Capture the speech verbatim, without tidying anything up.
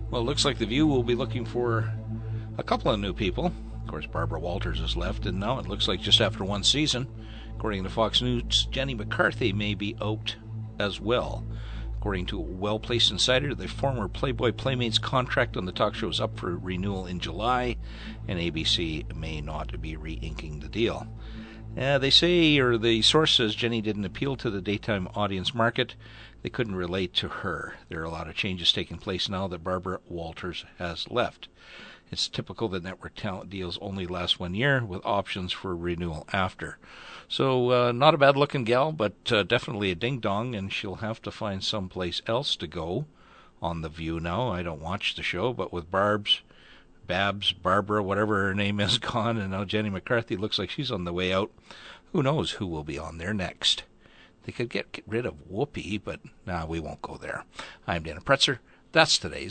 Well, it looks like The View will be looking for a couple of new people. Of course, Barbara Walters has left, and now it looks like just after one season, according to Fox News, Jenny McCarthy may be out as well. According to a well-placed insider, the former Playboy Playmates contract on the talk show is up for renewal in July, and A B C may not be re-inking the deal. Uh, they say, or the source says, Jenny didn't appeal to the daytime audience market. They couldn't relate to her. There are a lot of changes taking place now that Barbara Walters has left. It's typical that network talent deals only last one year with options for renewal after. So uh, not a bad-looking gal, but uh, definitely a ding-dong, and she'll have to find someplace else to go on The View now. I don't watch the show, but with Barb's, Babs, Barbara, whatever her name is, gone, and now Jenny McCarthy looks like she's on the way out. Who knows who will be on there next? They could get, get rid of Whoopi, but nah, we won't go there. I'm Dana Pretzer. That's today's